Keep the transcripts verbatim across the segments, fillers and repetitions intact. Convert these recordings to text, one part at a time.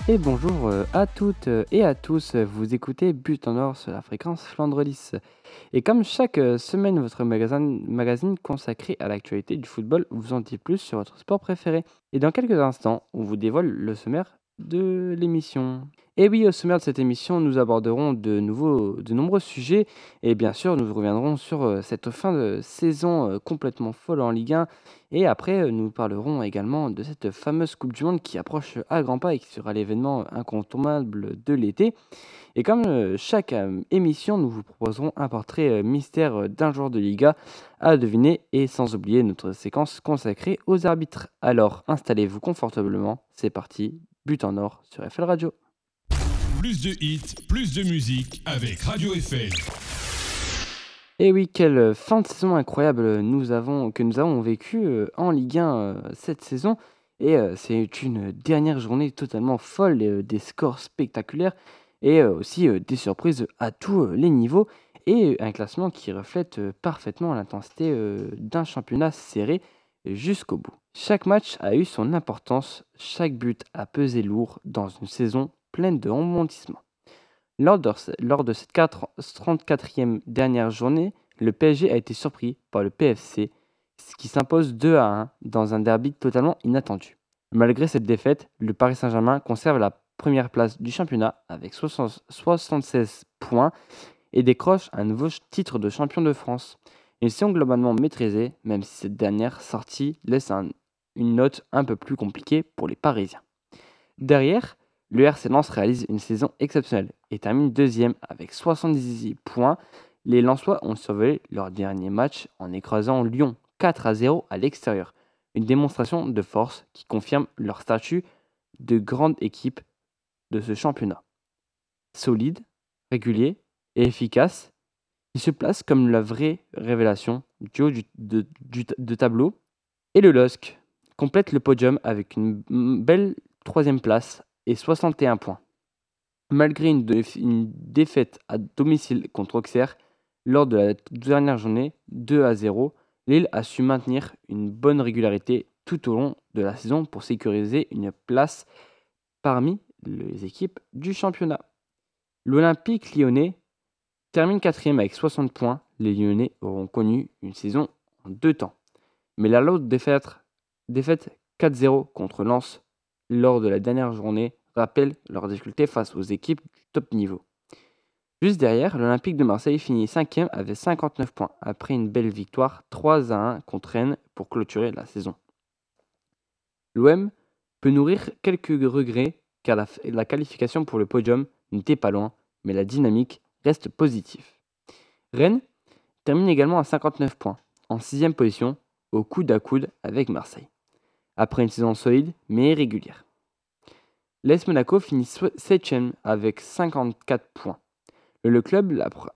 Et bonjour euh, à toutes euh, et à tous, euh, vous écoutez But en Or sur la fréquence Flandre dix. Et comme chaque euh, semaine, votre magazine, magazine consacré à l'actualité du football vous en dit plus sur votre sport préféré. Et dans quelques instants, on vous dévoile le sommaire de l'émission. Et oui, au sommaire de cette émission, nous aborderons de, nouveaux, de nombreux sujets et bien sûr, nous reviendrons sur euh, cette fin de saison euh, complètement folle en Ligue un. Et après, euh, nous parlerons également de cette fameuse Coupe du Monde qui approche à grands pas et qui sera l'événement incontournable de l'été. Et comme euh, chaque euh, émission, nous vous proposerons un portrait euh, mystère euh, d'un joueur de Liga à deviner et sans oublier notre séquence consacrée aux arbitres. Alors installez-vous confortablement, c'est parti, But en Or sur F L Radio. Plus de hits, plus de musique avec Radio F L. Et oui, quelle fin de saison incroyable nous avons, que nous avons vécu euh, en Ligue un euh, cette saison. Et euh, c'est une dernière journée totalement folle, euh, des scores spectaculaires et euh, aussi euh, des surprises à tous euh, les niveaux. Et un classement qui reflète euh, parfaitement l'intensité euh, d'un championnat serré jusqu'au bout. Chaque match a eu son importance, chaque but a pesé lourd dans une saison pleine de rebondissements. Lors de, lors de cette trente-quatrième dernière journée, le P S G a été surpris par le P F C, ce qui s'impose deux à un dans un derby totalement inattendu. Malgré cette défaite, le Paris Saint-Germain conserve la première place du championnat avec soixante-seize points et décroche un nouveau titre de champion de France. Une saison globalement maîtrisée, même si cette dernière sortie laisse un- une note un peu plus compliquée pour les Parisiens. Derrière, le R C Lens réalise une saison exceptionnelle et termine deuxième avec soixante-dix-huit points. Les Lensois ont survolé leur dernier match en écrasant Lyon quatre à zéro à l'extérieur. Une démonstration de force qui confirme leur statut de grande équipe de ce championnat. Solide, régulier et efficace, ils se placent comme la vraie révélation du haut du, de, du- de tableau. Et le L O S C complète le podium avec une m- belle troisième place et soixante et un points. Malgré une, déf- une défaite à domicile contre Auxerre lors de la dernière journée, deux à zéro, Lille a su maintenir une bonne régularité tout au long de la saison pour sécuriser une place parmi les équipes du championnat. L'Olympique lyonnais termine quatrième avec soixante points. Les Lyonnais auront connu une saison en deux temps. Mais la lourde défaite, défaite quatre zéro contre Lens lors de la dernière journée rappelle leurs difficultés face aux équipes du top niveau. Juste derrière, l'Olympique de Marseille finit cinquième avec cinquante-neuf points, après une belle victoire trois à un contre Rennes pour clôturer la saison. L'O M peut nourrir quelques regrets car la, la qualification pour le podium n'était pas loin, mais la dynamique reste positive. Rennes termine également à cinquante-neuf points, en sixième position, au coude à coude avec Marseille, après une saison solide mais irrégulière. L'A S Monaco finit septième avec cinquante-quatre points. Le club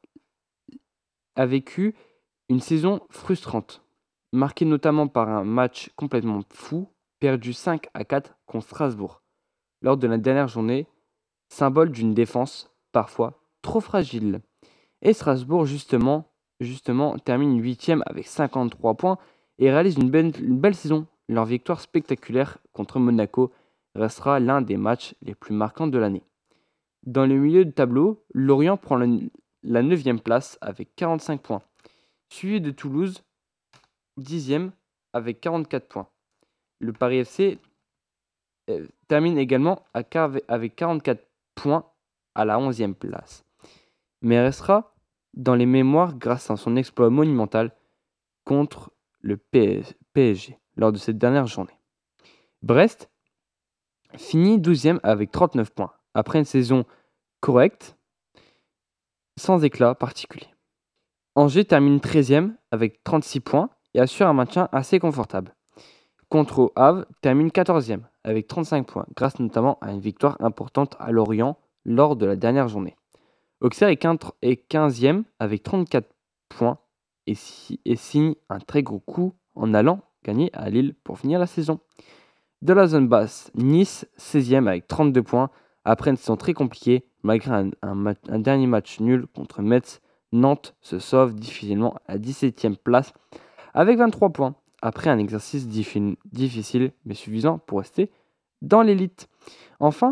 a vécu une saison frustrante, marquée notamment par un match complètement fou, perdu cinq à quatre contre Strasbourg, lors de la dernière journée, symbole d'une défense parfois trop fragile. Et Strasbourg, justement, justement termine huitième avec cinquante-trois points et réalise une belle, une belle saison. Leur victoire spectaculaire contre Monaco restera l'un des matchs les plus marquants de l'année. Dans le milieu de tableau, Lorient prend le- la neuvième place avec quarante-cinq points, suivi de Toulouse, dixième avec quarante-quatre points. Le Paris F C euh, termine également à quar- avec quarante-quatre points à la onzième place, mais restera dans les mémoires grâce à son exploit monumental contre le P S G lors de cette dernière journée. Brest finit douzième avec trente-neuf points, après une saison correcte, sans éclat particulier. Angers termine treizième avec trente-six points et assure un maintien assez confortable. Contre au Havre termine quatorzième avec trente-cinq points, grâce notamment à une victoire importante à Lorient lors de la dernière journée. Auxerre est quinzième avec trente-quatre points et, si, et signe un très gros coup en allant gagner à Lille pour finir la saison. De la zone basse, Nice seizième avec trente-deux points après une saison très compliquée. Malgré un, un, ma- un dernier match nul contre Metz, Nantes se sauve difficilement à la dix-septième place avec vingt-trois points après un exercice diffi- difficile mais suffisant pour rester dans l'élite. Enfin,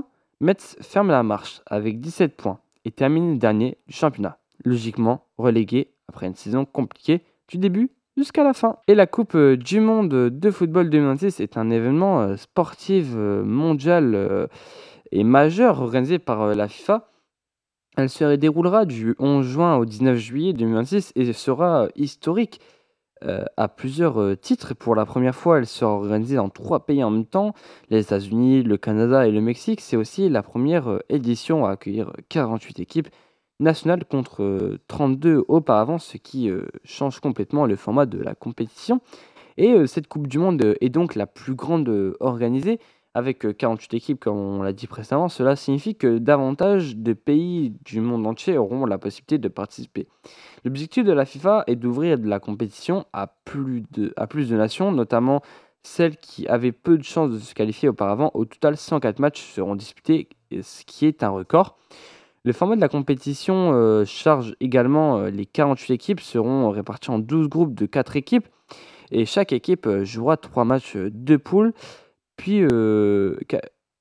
Metz ferme la marche avec dix-sept points et termine dernier du championnat, logiquement relégué après une saison compliquée du début jusqu'à la fin. Et la Coupe euh, du monde de football deux mille vingt-six est un événement euh, sportif euh, mondial euh, et majeur organisé par euh, la FIFA. Elle se déroulera du onze juin au dix-neuf juillet deux mille vingt-six et sera euh, historique euh, à plusieurs euh, titres. Pour la première fois, elle sera organisée dans trois pays en même temps, les États-Unis, le Canada et le Mexique. C'est aussi la première euh, édition à accueillir euh, quarante-huit équipes nationales contre euh, trente-deux auparavant, ce qui euh, change complètement le format de la compétition. Et euh, cette Coupe du Monde euh, est donc la plus grande euh, organisée, avec euh, quarante-huit équipes, comme on l'a dit précédemment. Cela signifie que davantage de pays du monde entier auront la possibilité de participer. L'objectif de la FIFA est d'ouvrir de la compétition à plus de, à plus de nations, notamment celles qui avaient peu de chances de se qualifier auparavant. Au total, cent quatre matchs seront disputés, ce qui est un record. Le format de la compétition euh, charge également euh, les quarante-huit équipes seront réparties en douze groupes de quatre équipes et chaque équipe euh, jouera trois matchs euh, de poule. Puis euh, ca-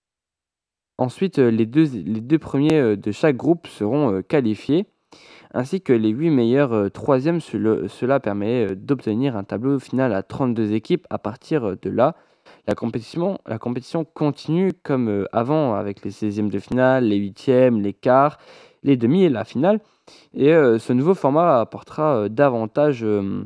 ensuite, euh, les deux, les deux premiers euh, de chaque groupe seront euh, qualifiés, ainsi que les huit meilleurs euh, troisièmes. Cela, cela permet euh, d'obtenir un tableau final à trente-deux équipes. À partir euh, de là, la compétition, la compétition continue comme euh, avant, avec les seizièmes de finale, les huitièmes, les quarts, les demi et la finale. Et euh, ce nouveau format apportera euh, davantage, euh,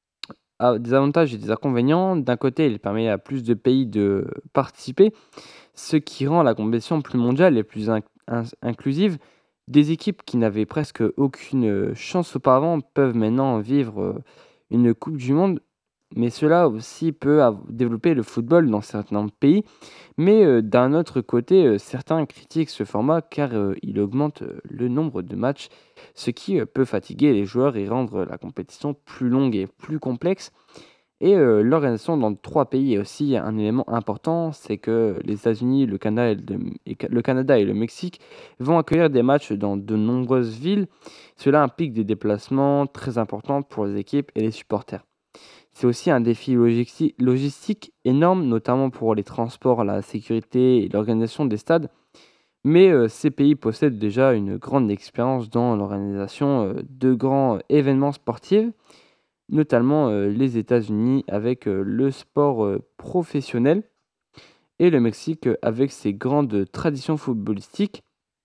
a des avantages et des inconvénients. D'un côté, il permet à plus de pays de participer, ce qui rend la compétition plus mondiale et plus in- in- inclusive. Des équipes qui n'avaient presque aucune euh, chance auparavant peuvent maintenant vivre euh, une Coupe du Monde, mais cela aussi peut av- développer le football dans certains pays. Mais euh, d'un autre côté, euh, certains critiquent ce format car euh, il augmente euh, le nombre de matchs, ce qui euh, peut fatiguer les joueurs et rendre la compétition plus longue et plus complexe. Et euh, l'organisation dans trois pays est aussi un élément important, c'est que les États-Unis, le Canada, et le, et ca- le Canada et le Mexique vont accueillir des matchs dans de nombreuses villes. Cela implique des déplacements très importants pour les équipes et les supporters. C'est aussi un défi logisti- logistique énorme, notamment pour les transports, la sécurité et l'organisation des stades. Mais euh, ces pays possèdent déjà une grande expérience dans l'organisation euh, de grands événements sportifs, notamment euh, les États-Unis avec euh, le sport euh, professionnel et le Mexique euh, avec ses grandes traditions footballistiques.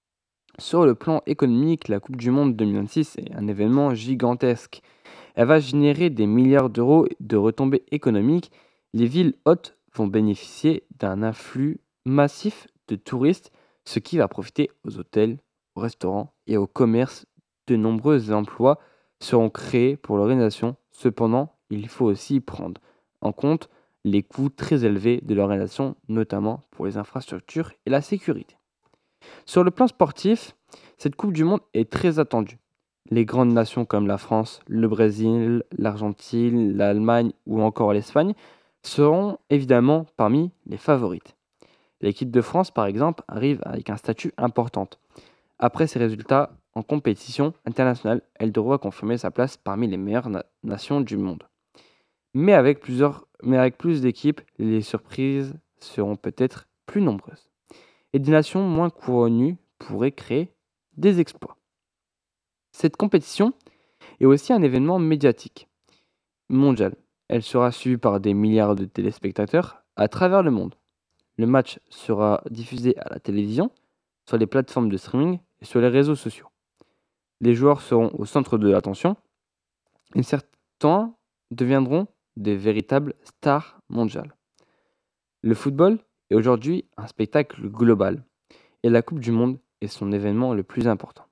Sur le plan économique, la Coupe du Monde deux mille vingt-six est un événement gigantesque. Elle va générer des milliards d'euros de retombées économiques. Les villes hôtes vont bénéficier d'un afflux massif de touristes, ce qui va profiter aux hôtels, aux restaurants et au commerce. De nombreux emplois seront créés pour l'organisation. Cependant, il faut aussi prendre en compte les coûts très élevés de l'organisation, notamment pour les infrastructures et la sécurité. Sur le plan sportif, cette Coupe du Monde est très attendue. Les grandes nations comme la France, le Brésil, l'Argentine, l'Allemagne ou encore l'Espagne seront évidemment parmi les favorites. L'équipe de France, par exemple, arrive avec un statut important. Après ses résultats en compétition internationale, elle devra confirmer sa place parmi les meilleures na- nations du monde. Mais avec, plusieurs, mais avec plus d'équipes, les surprises seront peut-être plus nombreuses. Et des nations moins couronnues pourraient créer des exploits. Cette compétition est aussi un événement médiatique mondial. Elle sera suivie par des milliards de téléspectateurs à travers le monde. Le match sera diffusé à la télévision, sur les plateformes de streaming et sur les réseaux sociaux. Les joueurs seront au centre de l'attention et certains deviendront des véritables stars mondiales. Le football est aujourd'hui un spectacle global et la Coupe du Monde est son événement le plus important.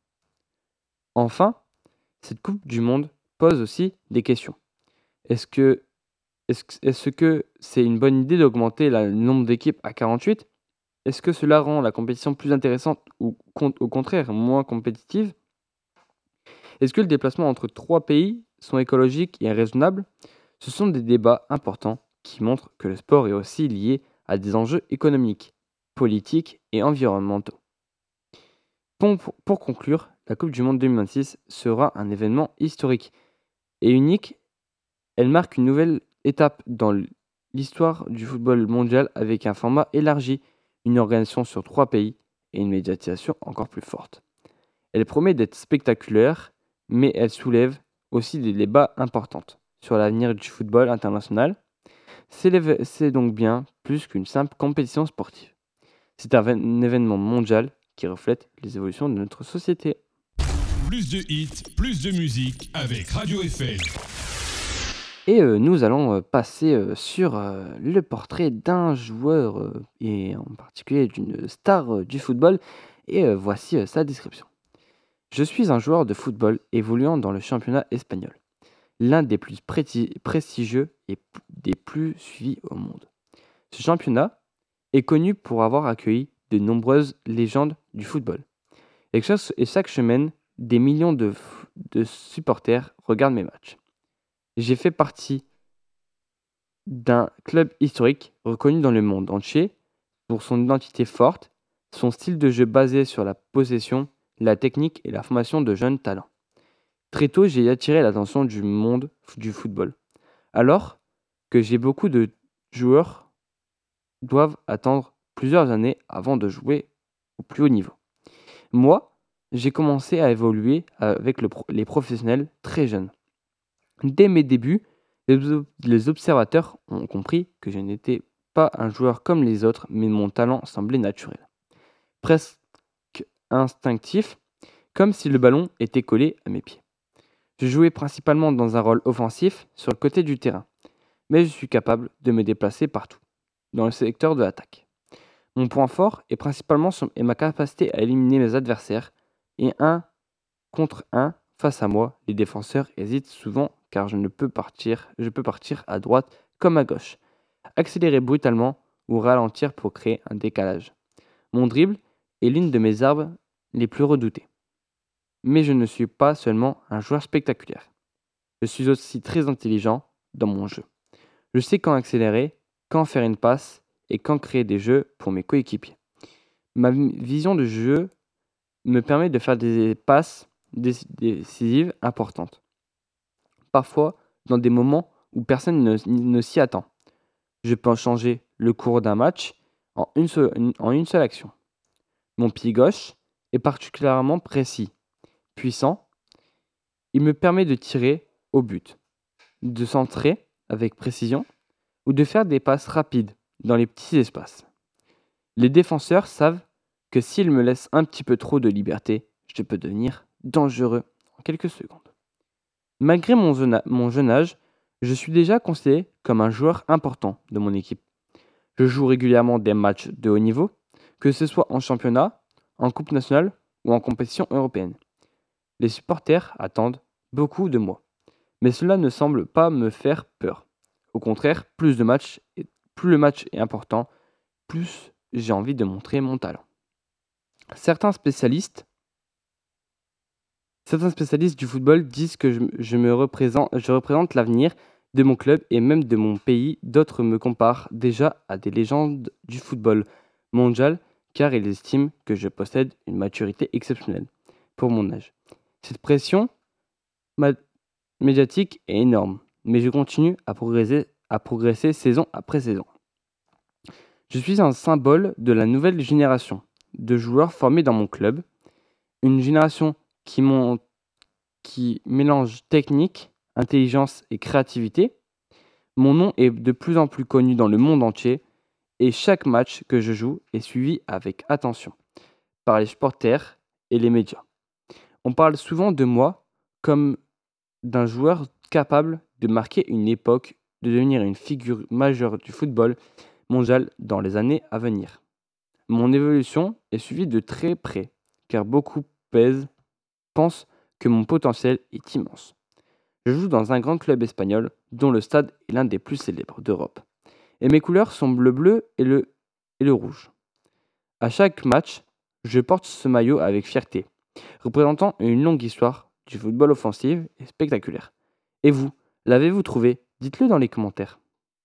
Enfin, cette Coupe du Monde pose aussi des questions. Est-ce que est-ce, que- est-ce que c'est une bonne idée d'augmenter la- le nombre d'équipes à quarante-huit? Est-ce que cela rend la compétition plus intéressante ou con- au contraire moins compétitive? Est-ce que le déplacement entre trois pays sont écologiques et raisonnables? Ce sont des débats importants qui montrent que le sport est aussi lié à des enjeux économiques, politiques et environnementaux. Pour, pour conclure, la Coupe du Monde deux mille vingt-six sera un événement historique et unique. Elle marque une nouvelle étape dans l'histoire du football mondial avec un format élargi, une organisation sur trois pays et une médiatisation encore plus forte. Elle promet d'être spectaculaire, mais elle soulève aussi des débats importants sur l'avenir du football international. C'est, l'éve- c'est donc bien plus qu'une simple compétition sportive. C'est un, ven- un événement mondial qui reflète les évolutions de notre société. Plus de hits, plus de musique avec Radio F L. Et euh, nous allons euh, passer euh, sur euh, le portrait d'un joueur, euh, et en particulier d'une star euh, du football. Et euh, voici euh, sa description. Je suis un joueur de football évoluant dans le championnat espagnol, l'un des plus préti- prestigieux et p- des plus suivis au monde. Ce championnat est connu pour avoir accueilli de nombreuses légendes du football. Et chaque, et chaque semaine, des millions de, f- de supporters regardent mes matchs. J'ai fait partie d'un club historique reconnu dans le monde entier pour son identité forte, son style de jeu basé sur la possession, la technique et la formation de jeunes talents. Très tôt, j'ai attiré l'attention du monde f- du football, alors que j'ai beaucoup de joueurs doivent attendre plusieurs années avant de jouer au plus haut niveau. Moi, j'ai commencé à évoluer avec le pro- les professionnels très jeunes. Dès mes débuts, les, ob- les observateurs ont compris que je n'étais pas un joueur comme les autres, mais mon talent semblait naturel, presque instinctif, comme si le ballon était collé à mes pieds. Je jouais principalement dans un rôle offensif sur le côté du terrain, mais je suis capable de me déplacer partout, dans le secteur de l'attaque. Mon point fort est principalement sur- est ma capacité à éliminer mes adversaires, et un contre un face à moi, les défenseurs hésitent souvent car je ne peux partir, je peux partir à droite comme à gauche, accélérer brutalement ou ralentir pour créer un décalage. Mon dribble est l'une de mes armes les plus redoutées. Mais je ne suis pas seulement un joueur spectaculaire. Je suis aussi très intelligent dans mon jeu. Je sais quand accélérer, quand faire une passe et quand créer des jeux pour mes coéquipiers. Ma vi- vision de jeu me permet de faire des passes déc- décisives importantes. Parfois, dans des moments où personne ne, ne s'y attend. Je peux en changer le cours d'un match en une, seule, en une seule action. Mon pied gauche est particulièrement précis, puissant. Il me permet de tirer au but, de centrer avec précision ou de faire des passes rapides dans les petits espaces. Les défenseurs savent que s'ils me laissent un petit peu trop de liberté, je peux devenir dangereux en quelques secondes. Malgré mon jeune, a- mon jeune âge, je suis déjà considéré comme un joueur important de mon équipe. Je joue régulièrement des matchs de haut niveau, que ce soit en championnat, en coupe nationale ou en compétition européenne. Les supporters attendent beaucoup de moi, mais cela ne semble pas me faire peur. Au contraire, plus de matchs, et- plus le match est important, plus j'ai envie de montrer mon talent. Certains spécialistes, certains spécialistes du football disent que je, je me représente, je représente l'avenir de mon club et même de mon pays. D'autres me comparent déjà à des légendes du football mondial car ils estiment que je possède une maturité exceptionnelle pour mon âge. Cette pression ma- médiatique est énorme, mais je continue à progresser, à progresser saison après saison. Je suis un symbole de la nouvelle génération de joueurs formés dans mon club, une génération qui, mon- qui mélange technique, intelligence et créativité. Mon nom est de plus en plus connu dans le monde entier et chaque match que je joue est suivi avec attention par les supporters et les médias. On parle souvent de moi comme d'un joueur capable de marquer une époque, de devenir une figure majeure du football mondial dans les années à venir. Mon évolution est suivie de très près, car beaucoup pèsent, pensent que mon potentiel est immense. Je joue dans un grand club espagnol, dont le stade est l'un des plus célèbres d'Europe. Et mes couleurs sont le bleu et le, et le rouge. À chaque match, je porte ce maillot avec fierté, représentant une longue histoire du football offensif et spectaculaire. Et vous, l'avez-vous trouvé? Dites-le dans les commentaires.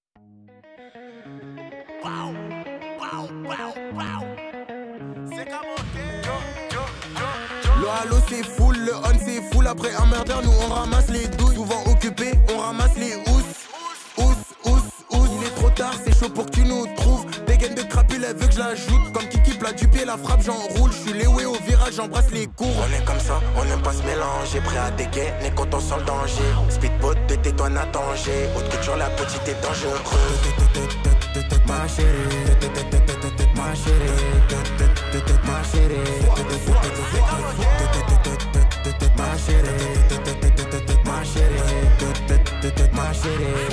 Le halo c'est full, le on c'est full. Après un murder, nous on ramasse les douilles. Souvent occupés, on ramasse les housses. Housse, housse, housse. Il est trop tard, c'est chaud pour que tu nous trouves. Des gaines de crapule, elle veut que je l'ajoute. Comme Kiki plat du pied, la frappe j'enroule. Je suis léoué au virage, j'embrasse les cours. On est comme ça, on n'aime pas se mélanger. Prêt à dégainer quand on sent le danger. Speedboat de tais-toi n'a danger. Haute culture, la petite est dangereuse. Ma chérie, ma chérie, ma chérie, ma chérie, ma chérie, ma chérie.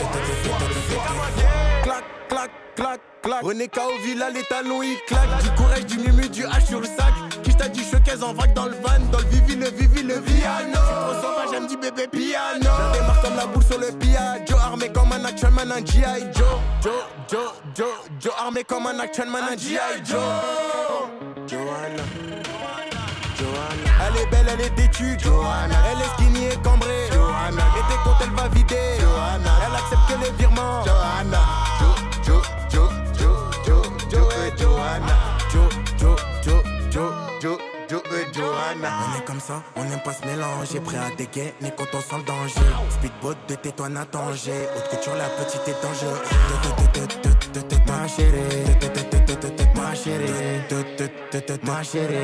Clac, clac, clac, clac. On est K O Villa, les talons ils claquent. Du courage, du mumu, du H sur le sac. Qui je t'a dit showcase en vague dans le van. Dans le vivi, le vivi, le piano. J'suis trop sauvage, elle me dit bébé piano. Je démarre comme la boule sur le piano. Armé comme un action man, un G I Joe. Joe, Joe, Joe, Joe. Armé comme un action man, un G I Joe. Joanna, Joanna. Elle est belle, elle est têtue, Joanna. Elle est skinny et cambrée, Joanna. Et tes comptes, elle va vider, Joanna. Elle accepte que les virements, Joanna. Joe, Joe, Joe, Joe, Joe, Joe et Joanna. Joe, Joe, Joe, Joe, Joe, Joe et Joanna. On est comme ça, on n'aime pas se mélanger. Prêt à dégainer quand on sent le danger. Speedboat de tais-toi n'a danger. Haute couture, la petite est dangereuse. Ma chérie, ma chérie, ma chérie, ma chérie,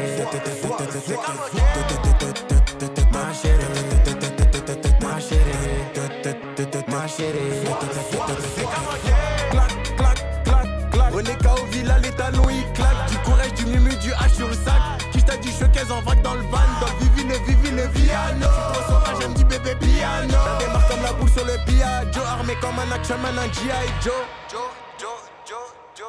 ma chérie, clac, clac, clac, clac. On est K O Villa, les talons ils claquent. Du courage, du mumu, du H sur le sac. Qui je t'a dit showcase en vague dans le van. Dans le vivi, le vivi, le piano. J'suis trop sauvage, elle me dit bébé piano. Ça démarre comme la boule sur le piano. Joe armé comme un action man, un G I Joe. Joe, Joe, Joe, Joe.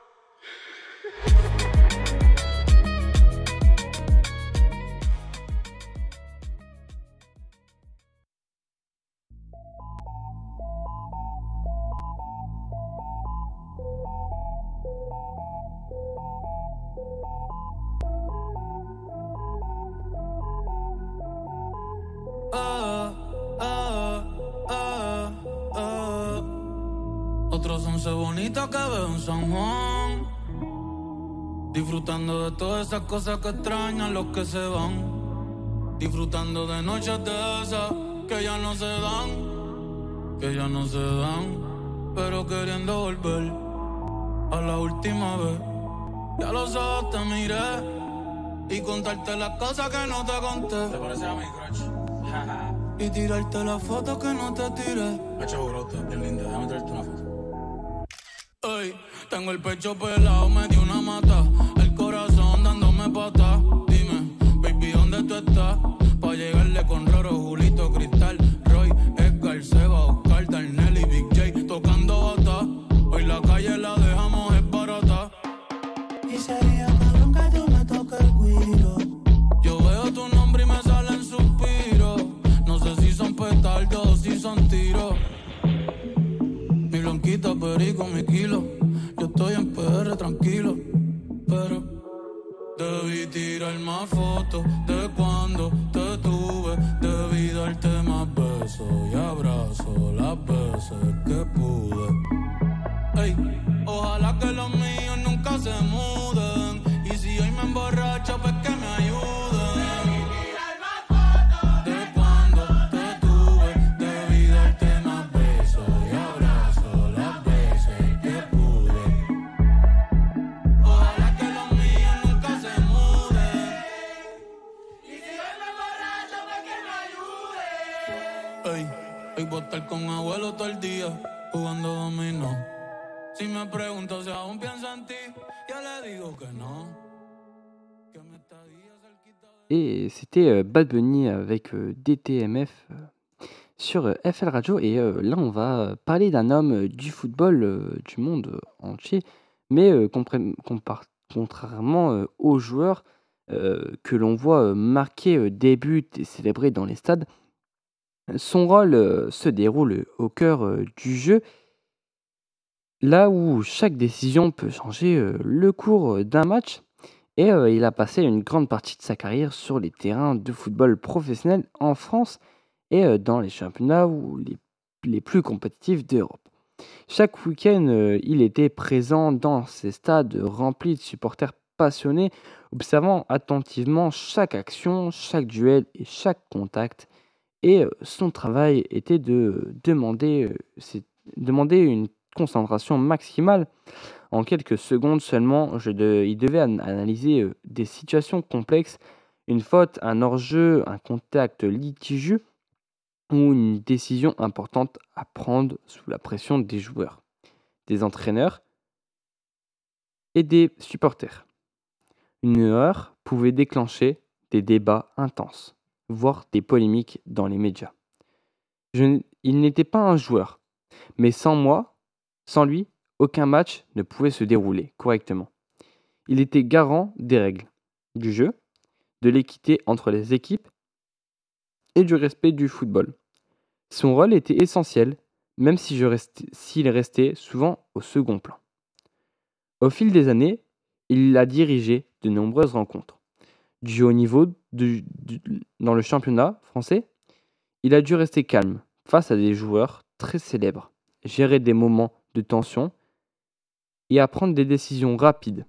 Ah, ah, ah, ah. Otros once bonitas que veo en San Juan, disfrutando de todas esas cosas que extrañan los que se van, disfrutando de noches de esas que ya no se dan, que ya no se dan, pero queriendo volver a la última vez. Ya los ojos te miré y contarte las cosas que no te conté. ¿Te parece a mi crush? Y tirarte la foto que no te tiré. Pecho brote, bien linda, déjame tirarte una foto. Ey, tengo el pecho pelado, me dio una mata. El corazón dándome pata. Dime, baby, ¿dónde tú estás? Pa' llegarle con Roro, Julito, Cristal, Roy, Edgar, Seba, Oscar, Darnell y Big J tocando bata. Hoy la calle la dejamos es barata. Y sería cabrón que tú me toques el guiro. Yo veo tu nombre y me salen suspiros. No sé si son petardos o si son tiros. Mi blanquita perico, mi kilo. Yo estoy en P R tranquilo, pero debí tirar más fotos de cuando te tuve. Debí darte más besos y abrazos las veces que pude. Ey, ojalá que los míos nunca se muden. Y si hoy me emborracho, pues que me ayuden. Hoy voy a estar con abuelo todo el día jugando dominó. Si me pregunto si aún pienso en ti, ya le digo que no. Que me estaría cerquita de... Et c'était euh, Bad Bunny avec euh, D T M F euh, sur euh, F L Radio. Et euh, là, on va euh, parler d'un homme euh, du football euh, du monde euh, entier, mais euh, compré- compar- contrairement euh, aux joueurs euh, que l'on voit euh, marquer euh, des buts et célébrer dans les stades, son rôle euh, se déroule au cœur euh, du jeu, là où chaque décision peut changer euh, le cours euh, d'un match. Et euh, il a passé une grande partie de sa carrière sur les terrains de football professionnel en France et euh, dans les championnats ou les, les plus compétitifs d'Europe. Chaque week-end, euh, il était présent dans ces stades remplis de supporters passionnés, observant attentivement chaque action, chaque duel et chaque contact. Et euh, son travail était de demander, euh, c'est- demander une concentration maximale En quelques secondes seulement, je de- il devait an- analyser euh, des situations complexes, une faute, un hors-jeu, un contact litigieux ou une décision importante à prendre sous la pression des joueurs, des entraîneurs et des supporters. Une erreur pouvait déclencher des débats intenses, voire des polémiques dans les médias. Je n- il n'était pas un joueur, mais sans moi, sans lui, aucun match ne pouvait se dérouler correctement. Il était garant des règles, du jeu, de l'équité entre les équipes et du respect du football. Son rôle était essentiel, même si je restais- s'il restait souvent au second plan. Au fil des années, il a dirigé de nombreuses rencontres. Du haut niveau du- du- dans le championnat français, il a dû rester calme face à des joueurs très célèbres, gérer des moments de tension et à prendre des décisions rapides.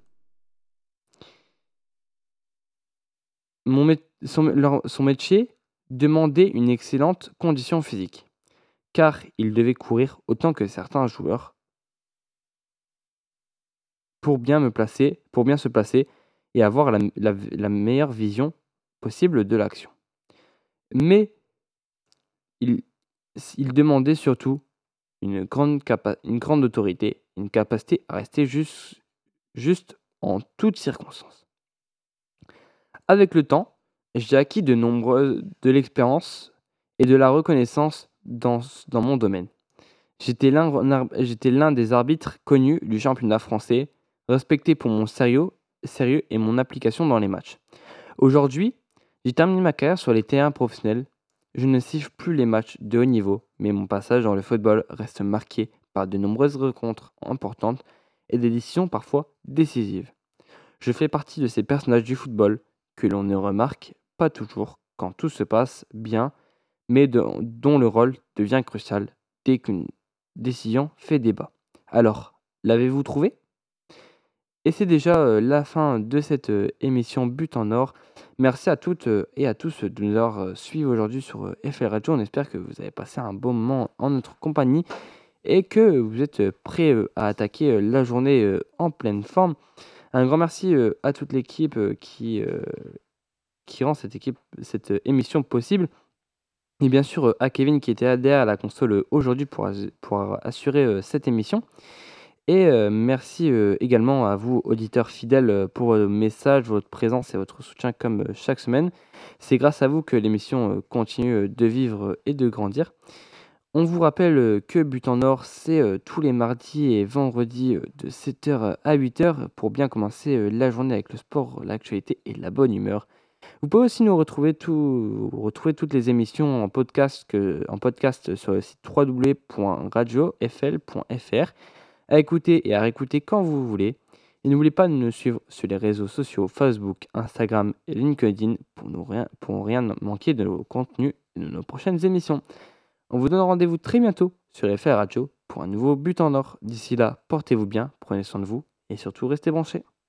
Mon mét- son, leur- son métier demandait une excellente condition physique, car il devait courir autant que certains joueurs pour bien me placer, pour bien se placer et avoir la, la- la meilleure vision possible de l'action. Mais il, il demandait surtout une grande, capa- une grande autorité, une capacité à rester juste, juste en toutes circonstances. Avec le temps, j'ai acquis de nombreuses de l'expérience et de la reconnaissance dans, ce- dans mon domaine. J'étais l'un, j'étais l'un des arbitres connus du championnat français, respecté pour mon sérieux, sérieux et mon application dans les matchs. Aujourd'hui, j'ai terminé ma carrière sur les terrains professionnels. Je ne siffle plus les matchs de haut niveau, mais mon passage dans le football reste marqué par de nombreuses rencontres importantes et des décisions parfois décisives. Je fais partie de ces personnages du football que l'on ne remarque pas toujours quand tout se passe bien, mais de- dont le rôle devient crucial dès qu'une décision fait débat. Alors, l'avez-vous trouvé? Et c'est déjà euh, la fin de cette euh, émission But en Or. Merci à toutes euh, et à tous de nous avoir euh, suivis aujourd'hui sur euh, F L Radio. On espère que vous avez passé un bon moment en notre compagnie et que vous êtes euh, prêts euh, à attaquer euh, la journée euh, en pleine forme. Un grand merci euh, à toute l'équipe euh, qui, euh, qui rend cette, équipe, cette euh, émission possible. Et bien sûr euh, à Kevin qui était derrière la console euh, aujourd'hui pour, as- pour assurer euh, cette émission. Et euh, merci euh, également à vous, auditeurs fidèles, euh, pour vos messages, votre présence et votre soutien comme euh, chaque semaine. C'est grâce à vous que l'émission euh, continue euh, de vivre euh, et de grandir. On vous rappelle euh, que But en Or, c'est euh, tous les mardis et vendredis euh, de sept heures à huit heures pour bien commencer euh, la journée avec le sport, l'actualité et la bonne humeur. Vous pouvez aussi nous retrouver, tout, retrouver toutes les émissions en podcast, que, en podcast sur le site w w w point radio f l point f r, à écouter et à réécouter quand vous voulez. Et n'oubliez pas de nous suivre sur les réseaux sociaux Facebook, Instagram et LinkedIn pour ne rien, pour rien manquer de nos contenus et de nos prochaines émissions. On vous donne rendez-vous très bientôt sur F R Radio pour un nouveau But en Or. D'ici là, portez-vous bien, prenez soin de vous et surtout restez branchés.